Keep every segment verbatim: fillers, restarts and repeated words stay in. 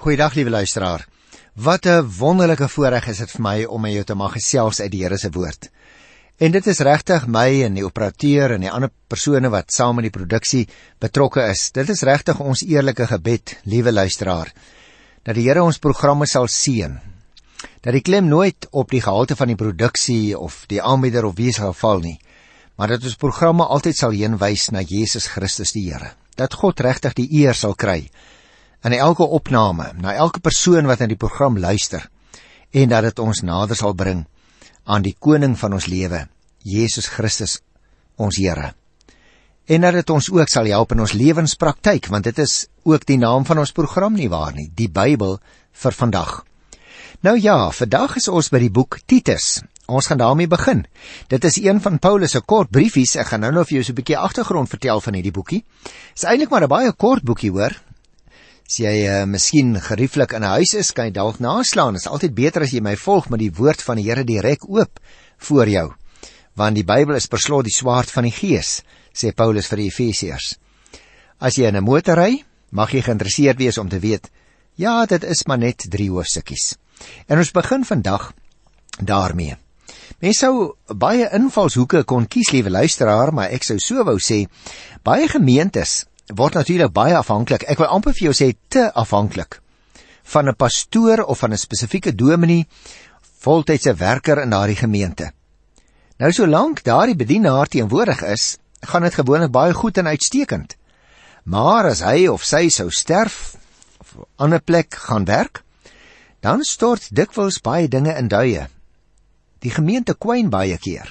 Goeiedag, liewe luisteraar. Wat 'n wonderlike voorreg is dit vir my om met jou te mag gesels uit die Here se woord. En dit is regtig my en die operateur en die ander persone wat saam met die produksie betrokke is. Dit is regtig ons eerlike gebed, liewe luisteraar, dat die Here ons programme sal seën. Dat die klem nooit op die gehalte van die produksie of die aanbieder of wie sal val nie, maar dat ons programme altyd sal heenwys na Jesus Christus die Here. Dat God regtig die eer sal kry in elke opname, na elke persoon wat in die program luister, en dat dit ons nader sal bring aan die koning van ons lewe, Jesus Christus, ons Here. En dat dit ons ook sal help in ons lewenspraktyk, want dit is ook die naam van ons program nie waar nie, die Bybel vir vandag. Nou ja, vandag is ons by die boek Titus. Ons gaan daarmee begin. Dit is een van Paulus se kort briefies. Ek gaan nou nog vir jou so 'n bietjie agtergrond vertel van hierdie boekie. Dit is eintlik maar 'n baie kort boekie, hoor. As jy uh, miskien gerieflik in 'n huis is, kan jy dalk naslaan. Dit is altyd beter as jy my volg met die woord van die Here direk oop voor jou. Want die Bybel is per slot die swaard van die Gees, sê Paulus vir die Efesiërs. As jy in 'n motor ry, mag jy geïnteresseerd wees om te weet, ja, dit is maar net drie hoofstukkies. En ons begin vandag daarmee. Mens sou baie invalshoeke kon kies, liewe luisteraar, maar ek sou so wou sê, baie gemeentes word natuurlik baie afhanklik, ek wil amper vir jou sê, te afhanklik, van 'n pastoor of van 'n spesifieke dominee, voltydse werker in daardie gemeente. Nou, solank daardie bedienaar teenwoordig is, gaan dit gewoonlik baie goed en uitstekend. Maar as hy of sy sou sterf, of op 'n ander plek gaan werk, dan stort dikwels baie dinge in duie. Die gemeente kwyn baie keer.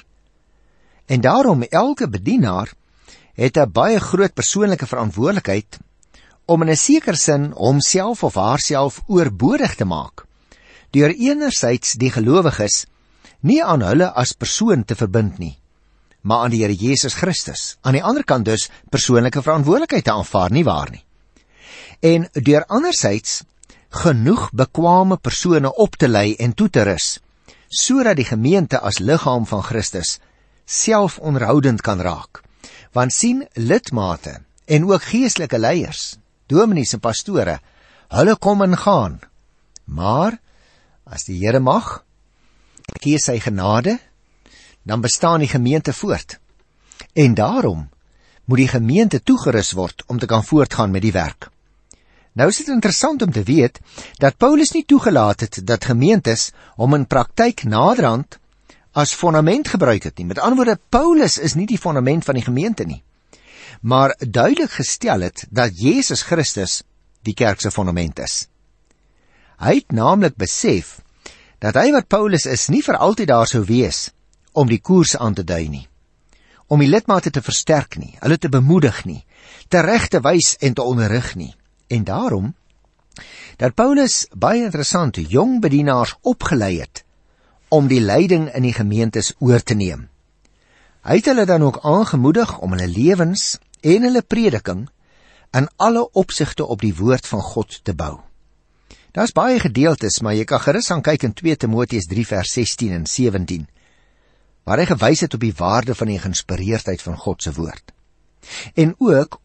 En daarom, elke bedienaar het 'n baie groot persoonlike verantwoordelikheid om in 'n sekere sin homself of haarself oorbodig te maak, deur enerzijds die gelowiges nie aan hulle as persoon te verbind nie, maar aan die Here Jesus Christus. Aan die ander kant dus persoonlike verantwoordelikheid te aanvaar, nie waar nie. En deur anderzijds genoeg bekwame persone op te lei en toe te rus, sodat die gemeente as liggaam van Christus self onderhoudend kan raak. Want sien, lidmate en ook geestelike leiers, dominees en pastore, hulle kom en gaan. Maar as die Here mag, gee sy genade, dan bestaan die gemeente voort. En daarom moet die gemeente toegerus word om te kan voortgaan met die werk. Nou is dit interessant om te weet dat Paulus nie toegelaat het dat gemeentes hom in praktyk naderhand as fondament gebruik het nie. Met ander woorde, Paulus is nie die fondament van die gemeente nie, maar duidelik gestel het dat Jesus Christus die kerk se fondament is. Hy het naamlik besef dat hy wat Paulus is nie vir altyd daar sou wees om die koers aan te dui nie, om die lidmate te versterk nie, hulle te bemoedig nie, tereg te wys en te onderrig nie. En daarom, dat Paulus baie interessant jong bedienaars opgelei het om die leiding in die gemeentes oor te neem. Hy het hulle dan ook aangemoedig om hulle lewens en hulle prediking in alle opsigte op die woord van God te bou. Daar is baie gedeeltes, maar jy kan gerus aan kyk in twee Timoteus drie vers sestien en sewentien, waar hy gewys het op die waarde van die geïnspireerdheid van God se woord. En ook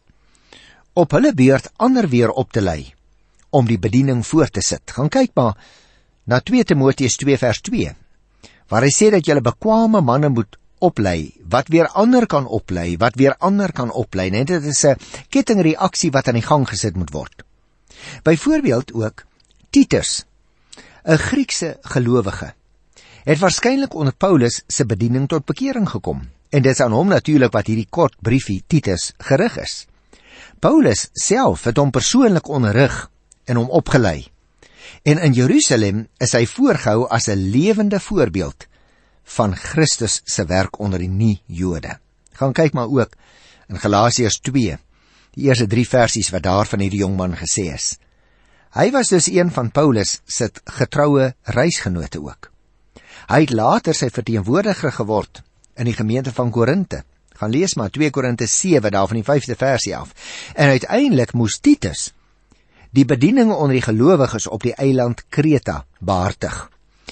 op hulle beurt ander weer op te lei, om die bediening voort te sit. Gaan kyk maar na twee Timoteus twee vers twee, waar hy sê dat julle bekwame manne moet oplei, wat weer ander kan oplei, wat weer ander kan oplei, en dit is 'n kettingreaksie wat aan die gang gesit moet word. Byvoorbeeld ook Titus, 'n Griekse gelowige, het waarskynlik onder Paulus se bediening tot bekering gekom, en dit is aan hom natuurlik wat hierdie kort briefie Titus gerig is. Paulus self het hom persoonlik onderrig en hom opgelei. En in Jerusalem is hy voorgehou as 'n lewende voorbeeld van Christus se werk onder die nie-Jode. Gaan kyk maar ook in Galasiërs twee, die eerste drie versies wat daar van hierdie jongman gesê is. Hy was dus een van Paulus se getroue reisgenote ook. Hy het later sy verteenwoordiger geword in die gemeente van Korinte. Gaan lees maar twee Korinte sewe, daar van die vyfde versie af. En uiteindelik moes Titus die bediening onder die gelowiges op die eiland Kreta behartig.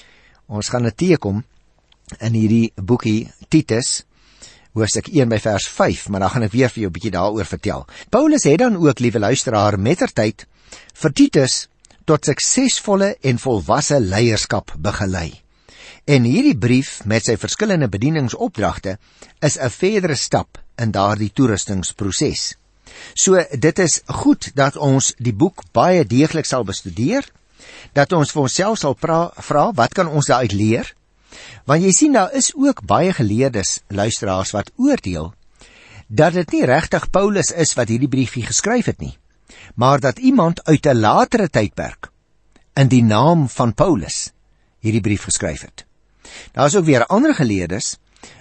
Ons gaan dit teekom in hierdie boekie Titus, hoofstuk een by vers vyf, maar dan gaan ek weer vir jou 'n bietjie daaroor vertel. Paulus het dan ook, liewe luisteraar, mettertyd vir Titus tot suksesvolle en volwasse leierskap begelei. En hierdie brief met sy verskillende bedieningsopdragte is 'n verdere stap in daardie toerustingsproses. So dit is goed dat ons die boek baie deeglik sal bestudeer, dat ons vir onsself sal vra, wat kan ons daaruit leer? Want jy sien, daar is ook baie geleerdes, luisteraars, wat oordeel dat dit nie regtig Paulus is wat hierdie briefie geskryf het nie, maar dat iemand uit 'n latere tydperk in die naam van Paulus hierdie brief geskryf het. Daar is ook weer ander geleerdes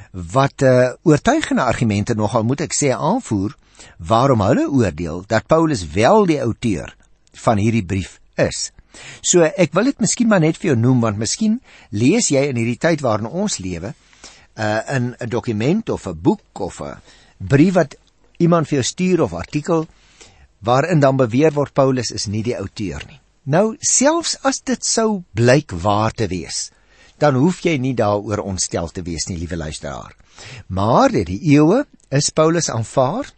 wat uh, oortuigende argumente nogal, moet ek sê, aanvoer waarom hulle oordeel dat Paulus wel die outeur van hierdie brief is. So ek wil dit miskien maar net vir jou noem, want miskien lees jy in hierdie tyd waarin ons lewe uh, in 'n dokument of 'n boek of 'n brief wat iemand vir jou stuur of artikel waarin dan beweer word Paulus is nie die outeur nie. Nou, selfs as dit sou blyk waar te wees, dan hoef jy nie daaroor ontstel te wees nie, liewe luisteraar. Maar deur die eeue is Paulus aanvaar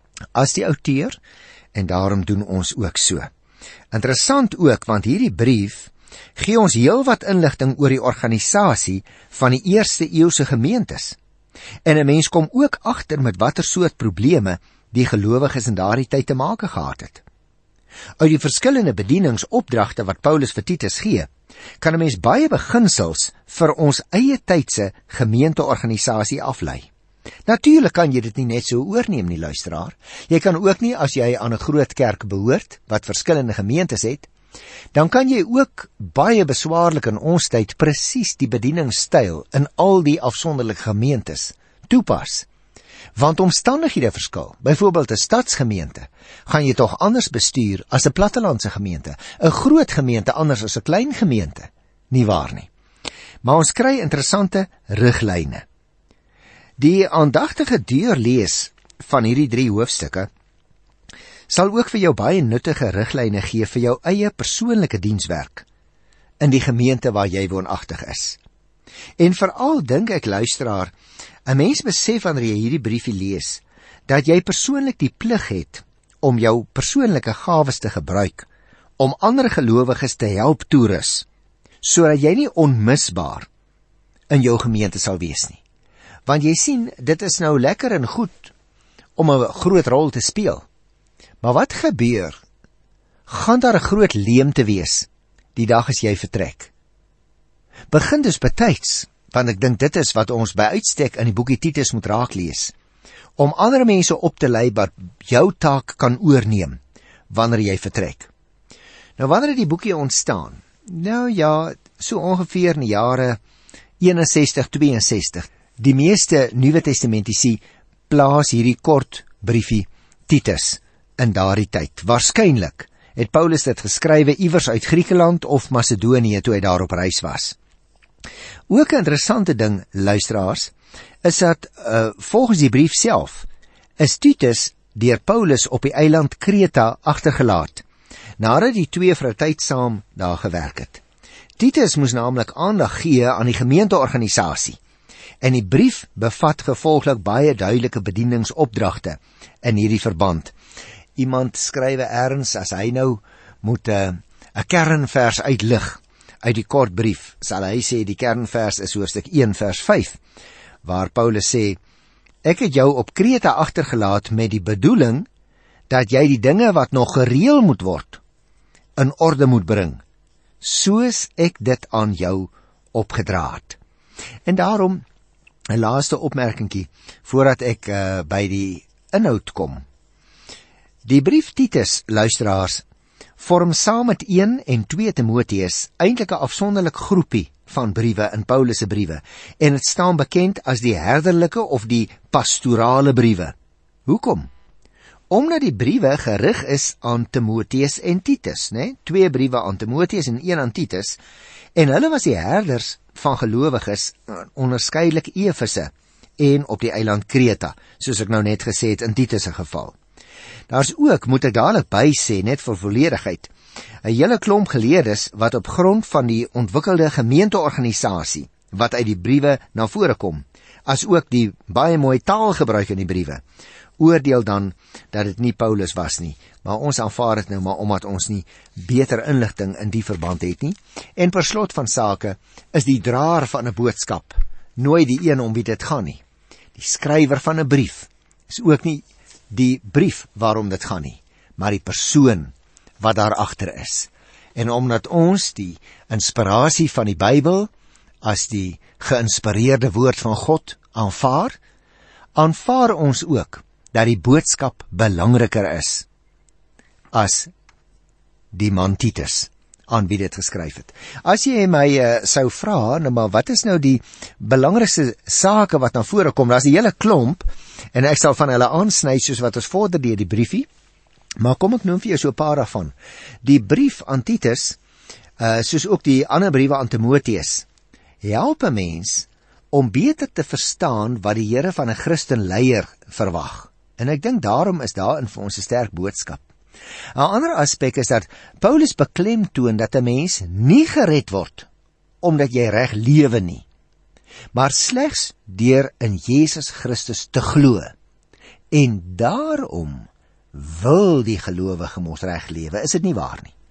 as die outeur, en daarom doen ons ook so. Interessant ook, want hierdie brief gee ons heel wat inligting oor die organisasie van die eerste eeuse gemeentes. En 'n mens kom ook agter met watter soort probleme die gelowiges in daardie tyd te make gehad het. Uit die verskillende bedieningsopdragte wat Paulus vir Titus gee, kan 'n mens baie beginsels vir ons eie tydse gemeenteorganisasie aflei. Natuurlik kan jy dit nie net so oorneem nie, luisteraar. Jy kan ook nie, as jy aan 'n groot kerk behoort, wat verskillende gemeentes het, dan kan jy ook baie beswaarlik in ons tyd presies die bedieningsstyl in al die afsonderlike gemeentes toepas. Want omstandighede verskil. Byvoorbeeld 'n stadsgemeente gaan jy tog anders bestuur as 'n plattelandse gemeente, 'n groot gemeente anders as 'n klein gemeente. Nie waar nie. Maar ons kry interessante riglyne. Die aandagtige deurlees van hierdie drie hoofstukke sal ook vir jou baie nuttige riglyne gee vir jou eie persoonlike dienswerk in die gemeente waar jy woonagtig is. En veral dink ek, luisteraar, 'n mens besef wanneer jy hierdie briefie lees, dat jy persoonlik die plig het om jou persoonlike gawes te gebruik, om ander gelowiges te help toerus, sodat jy nie onmisbaar in jou gemeente sal wees nie. Want jy sien, dit is nou lekker en goed om 'n groot rol te speel. Maar wat gebeur? Gaan daar 'n groot leemte wees die dag as jy vertrek? Begin dus betyds, want ek dink dit is wat ons by uitstek in die boekie Titus moet raaklees, om ander mense op te lei wat jou taak kan oorneem wanneer jy vertrek. Nou, wanneer het die boekie ontstaan? Nou ja, so ongeveer in die jare eenensestig, tweeënsestig. Die meeste Nuwe Testamentici plaas hierdie kort briefie Titus in daardie tyd. Waarskynlik het Paulus dit geskrywe iewers uit Griekeland of Macedonië toe hy daar op reis was. Ook 'n interessante ding, luisteraars, is dat uh, volgens die brief self is Titus deur Paulus op die eiland Kreta agtergelaat, nadat die twee vir 'n tyd saam daar gewerk het. Titus moes naamlik aandag gee aan die gemeenteorganisasie, en die brief bevat gevolglik baie duidelike bedieningsopdragte in hierdie verband. Iemand skrywe erns, as hy nou moet 'n uh, 'n kernvers uitlig uit die kort brief, sal hy sê die kernvers is hoofstuk een vers vyf, waar Paulus sê, ek het jou op Kreta agtergelaat met die bedoeling dat jy die dinge wat nog gereël moet word in orde moet bring, soos ek dit aan jou opgedra het. En daarom 'n laaste opmerkingie voordat ek uh, by die inhoud kom. Die brief Titus, luisteraars, vorm saam met een en twee Timoteus eintlik 'n afsonderlik groepie van briewe in Paulus se briewe, en dit staan bekend as die herderlike of die pastorale briewe. Hoekom? Omdat die briewe gerig is aan Timoteus en Titus, né? Twee briewe aan Timoteus en een aan Titus, en hulle was die herders van gelowiges, onderskeidelik Efese en op die eiland Kreta, soos ek nou net gesê het in Titus se geval. Daar's ook, moet ek dadelik by sê, net vir volledigheid, 'n hele klomp geleerdes wat op grond van die ontwikkelde gemeenteorganisasie wat uit die briewe na vore kom, as ook die baie mooi taalgebruik in die briewe, oordeel dan dat dit nie Paulus was nie, maar ons aanvaar dit nou maar omdat ons nie beter inligting in die verband het nie. En per slot van sake is die draer van 'n boodskap nooit die een om wie dit gaan nie. Die skrywer van 'n brief is ook nie die brief waarom dit gaan nie, maar die persoon wat daar agter is. En omdat ons die inspirasie van die Bybel as die geïnspireerde woord van God aanvaar, aanvaar ons ook dat die boodskap belangriker is as die man Titus aan wie dit geskryf het. As jy my uh, sou vra, nou maar wat is nou die belangrikste sake wat na vore kom, daar is 'n hele klomp, en ek sal van hulle aansny soos wat ons vorder deur die briefie, maar kom ek noem vir jou so 'n paar daarvan. Die brief aan Titus, uh, soos ook die ander briewe aan Timoteus, help 'n mens om beter te verstaan wat die Here van 'n Christen leier verwag. En ek dink daarom is daarin vir ons 'n sterk boodskap. 'n Ander aspek is dat Paulus beklemtoon dat 'n mens nie gered word omdat jy reg lewe nie, maar slegs deur in Jesus Christus te glo. En daarom wil die gelowige mos reg lewe, is dit nie waar nie?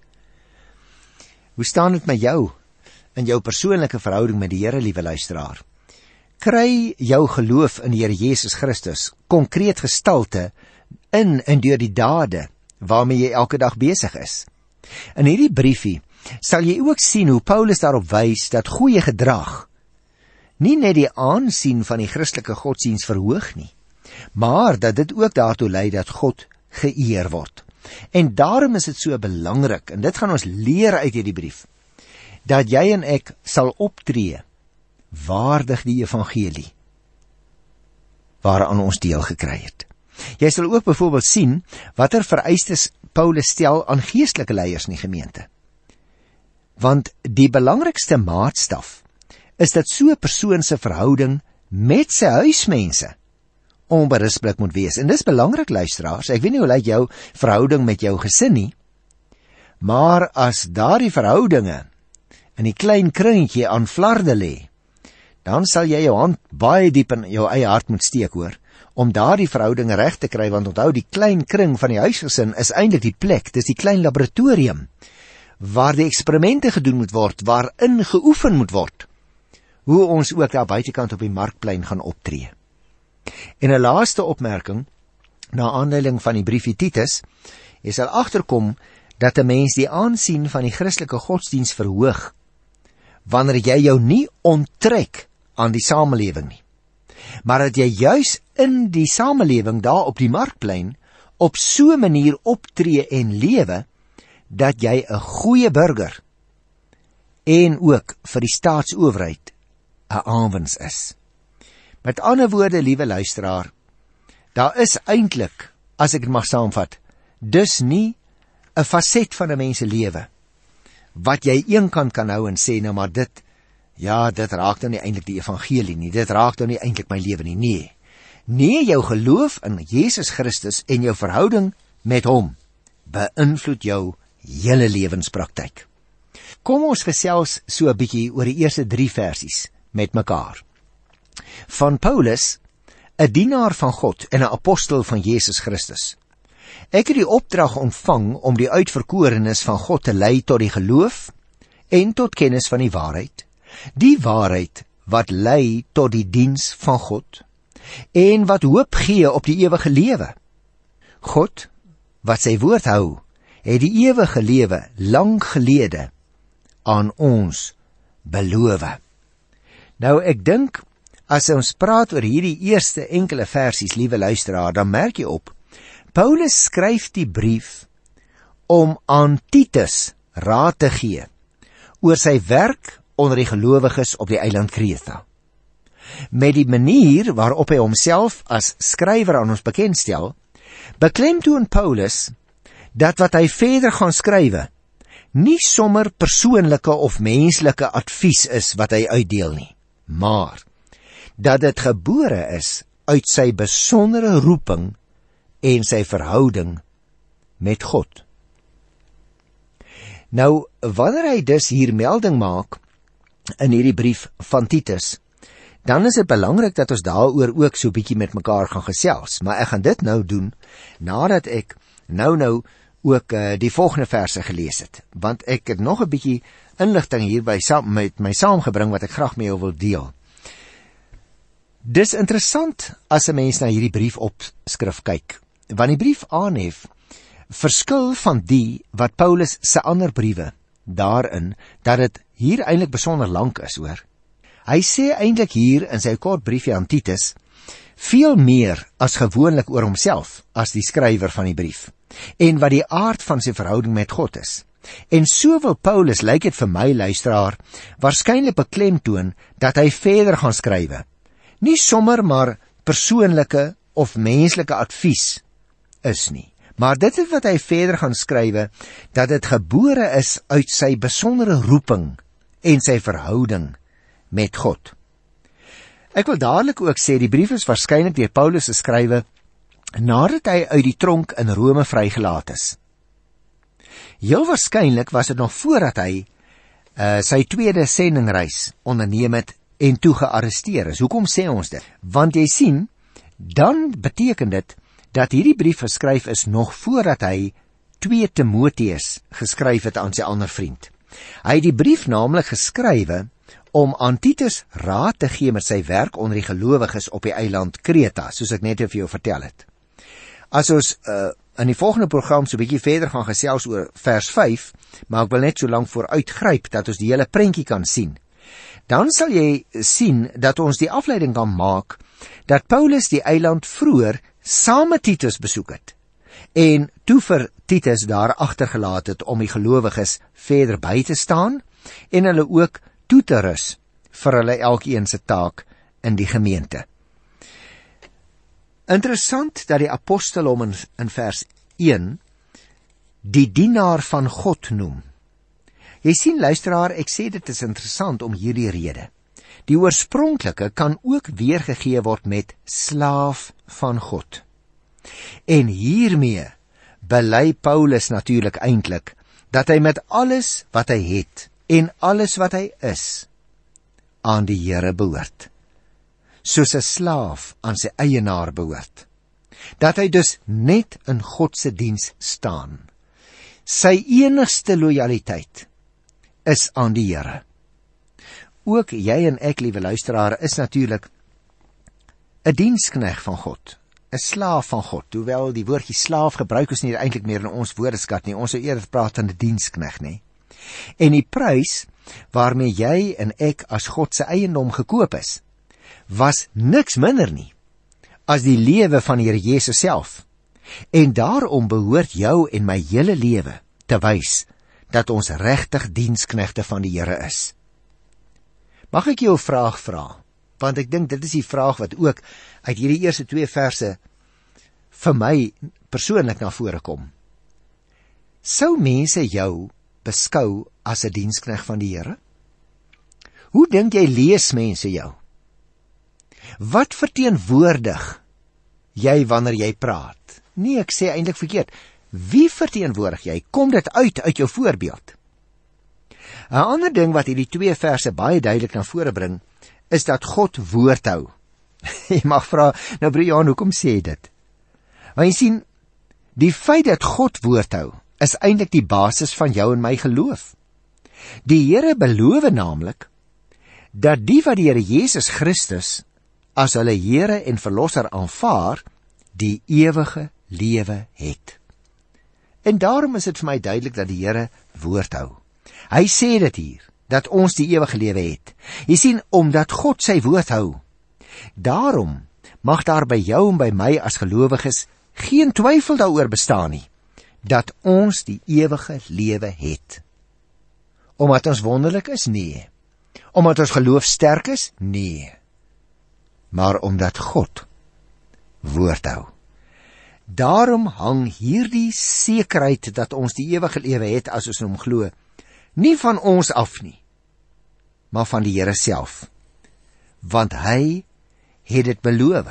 Hoe staan dit met jou in jou persoonlike verhouding met die Here, liewe luisteraar? Kry jou geloof in die Here Jesus Christus konkreet gestalte in en deur die dade waarmee jy elke dag besig is? In hierdie briefie sal jy ook sien hoe Paulus daarop wys dat goeie gedrag nie net die aansien van die Christelike godsdiens verhoog nie, maar dat dit ook daartoe lei dat God geëer word. En daarom is dit so belangrik, en dit gaan ons leer uit hierdie brief, dat jy en ek sal optree waardig die evangelie waaraan ons deel gekry het. Jy sal ook byvoorbeeld sien watter vereistes Paulus stel aan geestelike leiers in die gemeente. Want die belangrikste maatstaf is dat so 'n persoon se verhouding met sy huismense onberispelik moet wees. En dis belangrik, luisteraars, ek weet nie hoe lyk jou verhouding met jou gesin nie, maar as daardie verhoudinge in die klein kringetjie aan flarde lê, dan sal jy jou hand baie diep in jou eie hart moet steek, hoor, om daardie verhoudinge reg te kry, want onthou, die klein kring van die huisgesin is eintlik die plek, dis die klein laboratorium, waar die eksperimente gedoen moet word, waarin geoefen moet word, hoe ons ook daar buitekant op die markplein gaan optree. En 'n laaste opmerking, na aanleiding van die briefie Titus, jy sal agterkom dat 'n mens die aansien van die Christelike godsdiens verhoog, wanneer jy jou nie onttrek aan die samelewing nie, maar dat jy juis in die samelewing daar op die markplein op so 'n manier optree en lewe, dat jy 'n goeie burger en ook vir die staatsowerheid 'n aanwins is. Met ander woorde, liewe luisteraar, daar is eintlik, as ek dit mag saamvat, dus nie 'n faset van 'n mens se lewe wat jy eenkant kan hou en sê, nou maar dit, ja, dit raak nou nie eintlik die evangelie nie, dit raak nou nie eintlik my lewe nie. Nee, nee, jou geloof in Jesus Christus en jou verhouding met hom beïnvloed jou hele lewenspraktyk. Kom ons gesels so 'n bietjie oor die eerste drie versies met mekaar. Van Paulus, 'n dienaar van God en 'n apostel van Jesus Christus. Ek het die opdrag ontvang om die uitverkorenes van God te lei tot die geloof en tot kennis van die waarheid, die waarheid wat lei tot die diens van God en wat hoop gee op die ewige lewe. God, wat sy woord hou, het die ewige lewe lang gelede aan ons beloof. Nou, ek dink, as ons praat oor hierdie eerste enkele versies, liewe luisteraar, dan merk jy op, Paulus skryf die brief om aan Titus raad te gee oor sy werk onder die gelowiges op die eiland Kreta. Met die manier waarop hy homself as skrywer aan ons bekendstel, beklemtoon Paulus dat wat hy verder gaan skrywe nie sommer persoonlike of menslike advies is wat hy uitdeel nie, maar dat dit gebore is uit sy besondere roeping en sy verhouding met God. Nou, wanneer hy dus hier melding maak in hierdie brief van Titus, dan is dit belangrik dat ons daaroor ook so bietjie met mekaar gaan gesels. Maar ek gaan dit nou doen, nadat ek nou nou ook uh, die volgende verse gelees het. Want ek het nog 'n bietjie inligting hierby saam met my saamgebring wat ek graag met jou wil deel. Dis interessant as 'n mens na hierdie brief opskrif kyk, want die brief aanhef verskil van die wat Paulus se ander briewe daarin, dat dit hier eintlik besonder lank is, hoor. Hy sê eintlik hier in sy kort briefie aan Titus veel meer as gewoonlik oor homself as die skrywer van die brief, en wat die aard van sy verhouding met God is. En so wil Paulus, lyk dit vir my luisteraar, waarskynlik beklemtoon dat hy verder gaan skrywe. Nie sommer maar persoonlike of menslike advies is nie, maar dit is wat hy verder gaan skrywe, dat dit gebore is uit sy besondere roeping en sy verhouding met God. Ek wil dadelik ook sê, die brief is waarskynlik deur Paulus geskrywe nadat hy uit die tronk in Rome vrygelaat is. Heel waarskynlik was dit nog voordat hy uh, sy tweede sendingreis onderneem het en toe gearresteer is. Hoekom sê ons dit? Want jy sien, dan beteken dit dat hierdie brief geskryf is nog voordat hy twee Timoteus geskryf het aan sy ander vriend. Hy het die brief naamlik geskrywe om aan Titus raad te gee met sy werk onder die gelowiges op die eiland Kreta, soos ek net vir jou vertel het. As ons uh, in die volgende program so 'n bietjie verder gaan gesels oor vers vyf, maar ek wil net so lank vooruitgryp dat ons die hele prentjie kan sien. Dan sal jy sien dat ons die afleiding kan maak dat Paulus die eiland vroeër saam met Titus besoek het en toe vir Titus daar agtergelaat het om die gelowiges verder by te staan en hulle ook toe te rus vir hulle elkeen se taak in die gemeente. Interessant dat die apostel hom in, in vers een die dienaar van God noem. Jy sien luisteraar, ek sê dit is interessant om hierdie rede. Die oorspronklike kan ook weergegee word met slaaf van God. En hiermee bely Paulus natuurlik eintlik dat hy met alles wat hy het en alles wat hy is aan die Here behoort, soos 'n slaaf aan sy eienaar behoort. Dat hy dus net in God se diens staan. Sy enigste lojaliteit is aan die Here. Ook jy en ek, liewe luisteraar, is natuurlik 'n dienskneg van God, 'n slaaf van God, hoewel die woordjie slaaf gebruik ons nie eintlik meer in ons woordeskat nie, ons sou eerder praat van 'n dienskneg, nie? En die prys waarmee jy en ek as God se eiendom gekoop is, was niks minder nie as die lewe van die Here Jesus self. En daarom behoort jou en my hele lewe te wys dat ons regtig diensknegte van die Here is. Mag ek jou 'n vraag vra? Want ek dink dit is die vraag wat ook uit hierdie eerste twee verse vir my persoonlik na vore kom. Sou mense jou beskou as 'n dienskneg van die Here? Hoe dink jy lees mense jou? Wat verteenwoordig jy wanneer jy praat? Nee, ek sê eintlik verkeerd. Wie verteenwoordig jy? Kom dit uit uit jou voorbeeld? 'n Ander ding wat hierdie twee verse baie duidelik na vore bring, is dat God woord hou. Jy mag vra, nou broer Johan, hoekom sê jy dit? Want jy sien, die feit dat God woord hou, is eintlik die basis van jou en my geloof. Die Here beloof naamlik dat die wat die Here Jesus Christus as hulle Here en Verlosser aanvaar, die ewige lewe het. En daarom is dit vir my duidelik dat die Here woord hou. Hy sê dit hier, dat ons die ewige lewe het. Jy sien, omdat God sy woord hou, daarom mag daar by jou en by my as gelowiges geen twyfel daaroor bestaan nie, dat ons die ewige lewe het. Omdat ons wonderlik is? Nee. Omdat ons geloof sterk is? Nee. Maar omdat God woord hou. Daarom hang hierdie sekerheid dat ons die ewige lewe het as ons hom glo, nie van ons af nie, maar van die Here self, want hy het dit beloof.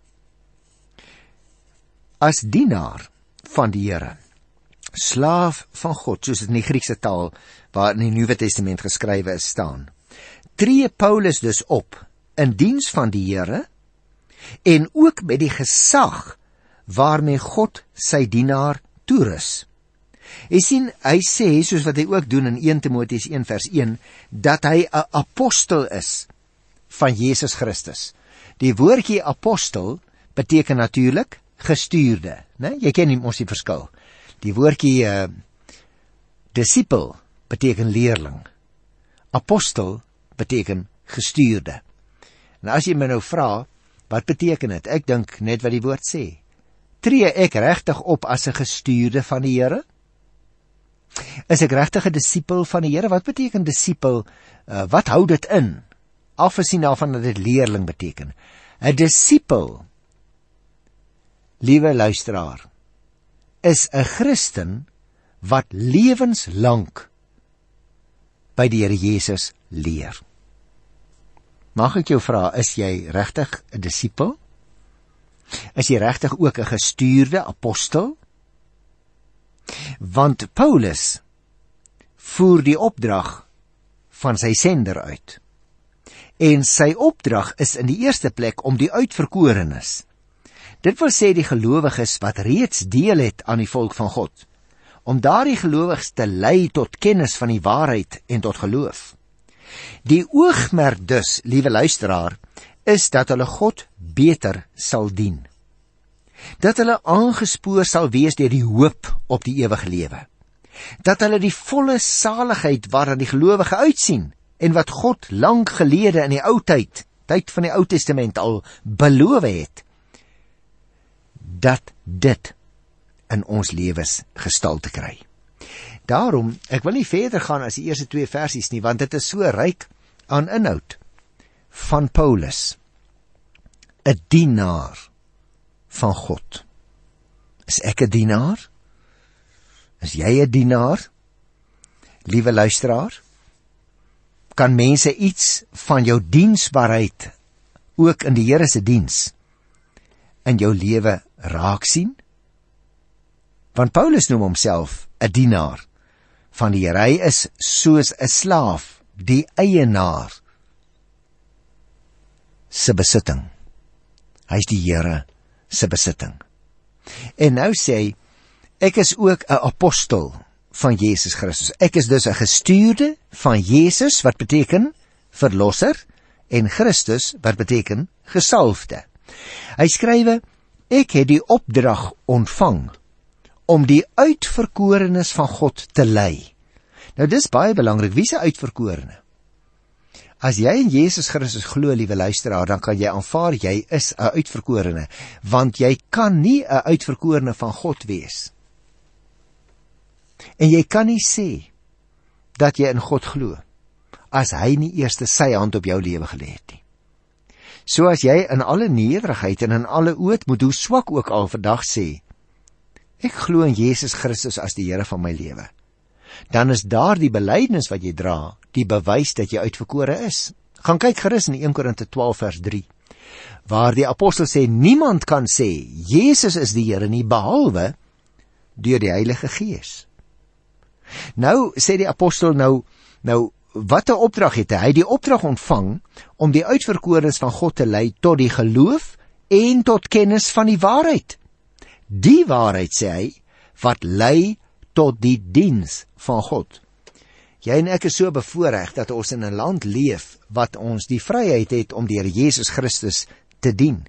As dienaar van die Here, slaaf van God, soos dit in die Griekse taal waar in die Nuwe Testament geskrywe is staan, tree Paulus dus op in diens van die Here en ook met die gesag waarmee God sy dienaar toerus. Jy sien, hy sê, soos wat hy ook doen in Eerste Timoteus een vers een, dat hy 'n apostel is van Jesus Christus. Die woordjie apostel beteken natuurlik gestuurde, né? Jy ken nie mos die verskil. Die woordjie uh, disipel beteken leerling. Apostel beteken gestuurde. En as jy my nou vra, wat beteken dit? Ek dink net wat die woord sê. Tree ek regtig op as 'n gestuurde van die Here? Is ek regtig 'n disipel van die Here? Wat beteken disipel? Uh, wat hou dit in? Afgesien daarvan dat dit leerling beteken. 'n Disipel, liewe luisteraar, is 'n Christen wat lewenslank by die Here Jesus leer. Mag ek jou vra, is jy regtig 'n disipel? Is jy regtig ook 'n gestuurde apostel? Want Paulus voer die opdrag van sy sender uit. En sy opdrag is in die eerste plek om die uitverkorenes, dit wil sê die gelowiges wat reeds deel het aan die volk van God, om daardie gelowiges te lei tot kennis van die waarheid en tot geloof. Die oogmerk dus, liewe luisteraar, is dat hulle God beter sal dien. Dat hulle aangespoor sal wees deur die hoop op die ewige lewe. Dat hulle die volle saligheid waarna die gelowige uitsien en wat God lank gelede in die ou tyd, tyd van die Ou Testament al beloof het, dat dit in ons lewens gestalte kry. Daarom, ek wil nie verder gaan as die eerste twee versies nie, want dit is so ryk aan inhoud van Paulus, 'n dienaar van God. Is ek 'n dienaar? Is jy 'n dienaar? Liewe luisteraar, kan mense iets van jou diensbaarheid ook in die Here se diens in jou lewe raak sien? Want Paulus noem homself 'n dienaar van die Here. Hy is soos 'n slaaf, die eienaar se besitting. Hy is die Here se besitting. En nou sê hy, ek is ook 'n apostel van Jesus Christus. Ek is dus 'n gestuurde van Jesus, wat beteken verlosser, en Christus, wat beteken gesalfde. Hy skrywe, ek het die opdrag ontvang om die uitverkorenes van God te lei. Nou dis baie belangrik, wie is 'n uitverkorene? As jy in Jesus Christus glo, liewe luisteraar, dan kan jy aanvaar, jy is 'n uitverkorene, want jy kan nie 'n uitverkorene van God wees. En jy kan nie sê dat jy in God glo, as hy nie eers sy hand op jou lewe gelê het nie. So as jy in alle nederigheid en in alle ootmoed, hoe swak ook al vandag sê, ek glo in Jesus Christus as die Here van my lewe, dan is daar die belydenis wat jy dra, die bewys dat jy uitverkore is. Gaan kyk gerus in Eerste Korinte twaalf vers drie, waar die apostel sê, niemand kan sê, Jesus is die Here nie, behalwe deur die Heilige Gees. Nou sê die apostel, nou, nou wat 'n opdrag het hy? Hy het die opdrag ontvang om die uitverkorenes van God te lei tot die geloof en tot kennis van die waarheid. Die waarheid, sê hy, wat lei tot die diens van God. Jy en ek is so bevoorreg dat ons in 'n land leef wat ons die vryheid het om die Here Jesus Christus te dien.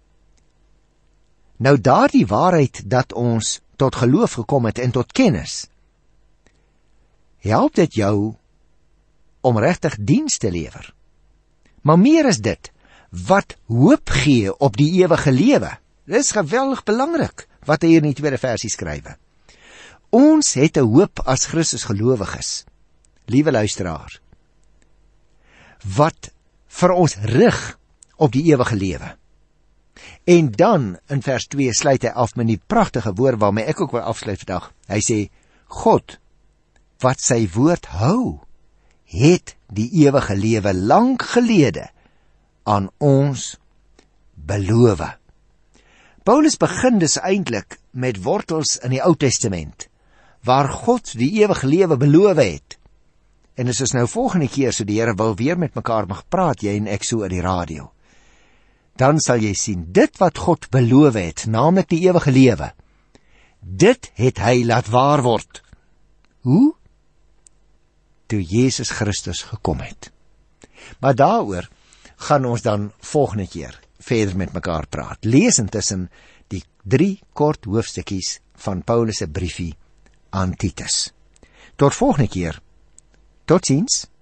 Nou daardie waarheid dat ons tot geloof gekom het en tot kennis, help dit jou om regtig diens te lewer. Maar meer is dit, wat hoop gee op die ewige lewe. Dit is geweldig belangrik wat hy hier in die tweede versie skrywe. Ons het 'n hoop as Christus gelowiges, liewe luisteraar, wat vir ons rig op die ewige lewe. En dan, in vers twee, sluit hy af met die pragtige woord waarmee ek ook wil afsluit vandag. Hy sê, God, wat sy woord hou, het die ewige lewe lank gelede aan ons beloof. Paulus begin dus eintlik met wortels in die Ou Testament, waar God die ewige lewe beloof het. En as ons nou volgende keer, so die Here wil, weer met mekaar mag praat, jy en ek so oor die radio, dan sal jy sien, dit wat God beloof het, naamlik die ewige lewe, dit het hy laat waar word. Hoe? Toe Jesus Christus gekom het. Maar daaroor gaan ons dan volgende keer verder met mekaar praat. Lees intussen die drie kort hoofstukkies van Paulus se briefie aan Titus. Tot volgende keer. Totsiens.